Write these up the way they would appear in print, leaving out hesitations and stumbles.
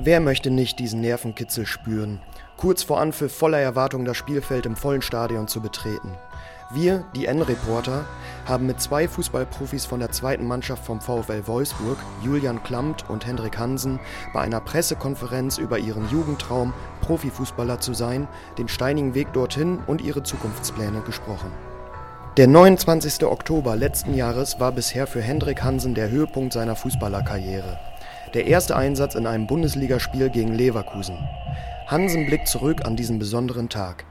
Wer möchte nicht diesen Nervenkitzel spüren, kurz vor Anpfiff voller Erwartung das Spielfeld im vollen Stadion zu betreten? Wir, die N-Reporter, haben mit zwei Fußballprofis von der zweiten Mannschaft vom VfL Wolfsburg, Julian Klammt und Hendrik Hansen, bei einer Pressekonferenz über ihren Jugendtraum, Profifußballer zu sein, den steinigen Weg dorthin und ihre Zukunftspläne gesprochen. Der 29. Oktober letzten Jahres war bisher für Hendrik Hansen der Höhepunkt seiner Fußballerkarriere. Der erste Einsatz in einem Bundesligaspiel gegen Leverkusen. Hansen blickt zurück an diesen besonderen Tag.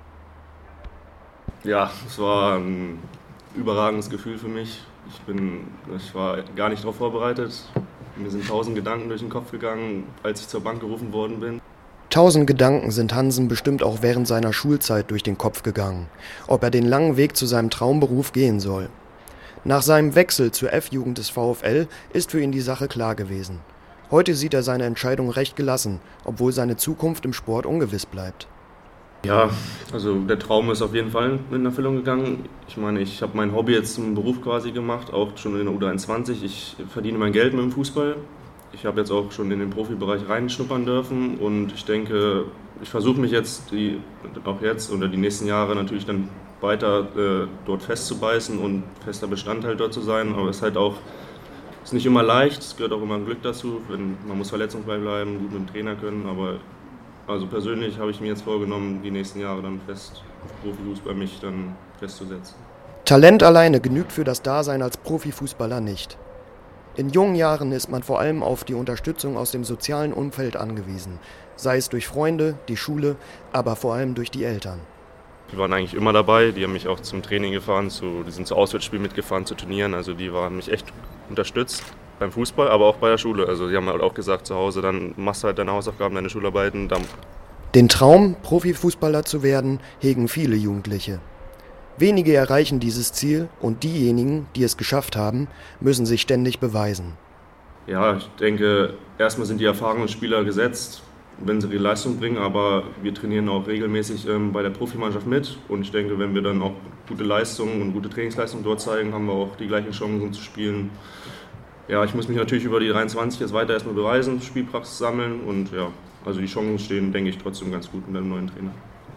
Ja, es war ein überragendes Gefühl für mich. Ich war gar nicht darauf vorbereitet. Mir sind 1000 Gedanken durch den Kopf gegangen, als ich zur Bank gerufen worden bin. 1000 Gedanken sind Hansen bestimmt auch während seiner Schulzeit durch den Kopf gegangen, ob er den langen Weg zu seinem Traumberuf gehen soll. Nach seinem Wechsel zur F-Jugend des VfL ist für ihn die Sache klar gewesen. Heute sieht er seine Entscheidung recht gelassen, obwohl seine Zukunft im Sport ungewiss bleibt. Ja, also der Traum ist auf jeden Fall in Erfüllung gegangen. Ich meine, ich habe mein Hobby jetzt zum Beruf quasi gemacht, auch schon in der U23. Ich verdiene mein Geld mit dem Fußball. Ich habe jetzt auch schon in den Profibereich reinschnuppern dürfen und ich denke, ich versuche mich jetzt, oder die nächsten Jahre natürlich dann weiter dort festzubeißen und fester Bestandteil dort zu sein. Aber es ist halt auch ist nicht immer leicht, es gehört auch immer Glück dazu. Man muss verletzungsfrei bleiben, gut mit dem Trainer können, aber also persönlich habe ich mir jetzt vorgenommen, die nächsten Jahre dann fest auf Profifußball mich dann festzusetzen. Talent alleine genügt für das Dasein als Profifußballer nicht. In jungen Jahren ist man vor allem auf die Unterstützung aus dem sozialen Umfeld angewiesen, sei es durch Freunde, die Schule, aber vor allem durch die Eltern. Die waren eigentlich immer dabei, die haben mich auch zum Training gefahren, die sind zu Auswärtsspielen mitgefahren, zu Turnieren, also die haben mich echt unterstützt beim Fußball, aber auch bei der Schule. Also die haben halt auch gesagt, zu Hause, dann machst du halt deine Hausaufgaben, deine Schularbeiten. Den Traum, Profifußballer zu werden, hegen viele Jugendliche. Wenige erreichen dieses Ziel und diejenigen, die es geschafft haben, müssen sich ständig beweisen. Ja, ich denke, erstmal sind die erfahrenen Spieler gesetzt, wenn sie die Leistung bringen, aber wir trainieren auch regelmäßig bei der Profimannschaft mit und ich denke, wenn wir dann auch gute Leistungen und gute Trainingsleistungen dort zeigen, haben wir auch die gleichen Chancen zu spielen. Ja, ich muss mich natürlich über die 23 jetzt weiter erstmal beweisen, Spielpraxis sammeln und ja, also die Chancen stehen, denke ich, trotzdem ganz gut mit einem neuen Trainer.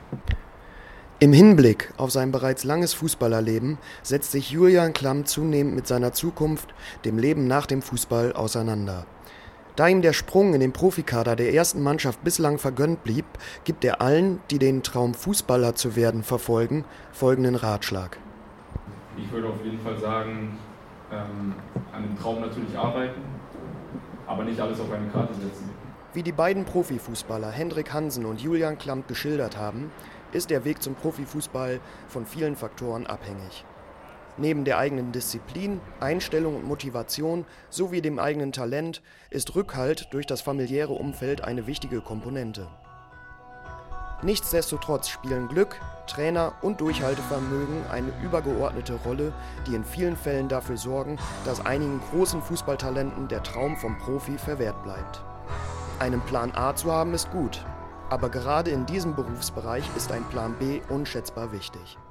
Im Hinblick auf sein bereits langes Fußballerleben setzt sich Julian Klammt zunehmend mit seiner Zukunft, dem Leben nach dem Fußball, auseinander. Da ihm der Sprung in den Profikader der ersten Mannschaft bislang vergönnt blieb, gibt er allen, die den Traum, Fußballer zu werden, verfolgen, folgenden Ratschlag. Ich würde auf jeden Fall sagen, an dem Traum natürlich arbeiten, aber nicht alles auf eine Karte setzen. Wie die beiden Profifußballer Hendrik Hansen und Julian Klammt geschildert haben, ist der Weg zum Profifußball von vielen Faktoren abhängig. Neben der eigenen Disziplin, Einstellung und Motivation sowie dem eigenen Talent ist Rückhalt durch das familiäre Umfeld eine wichtige Komponente. Nichtsdestotrotz spielen Glück, Trainer und Durchhaltevermögen eine übergeordnete Rolle, die in vielen Fällen dafür sorgen, dass einigen großen Fußballtalenten der Traum vom Profi verwehrt bleibt. Einen Plan A zu haben ist gut, aber gerade in diesem Berufsbereich ist ein Plan B unschätzbar wichtig.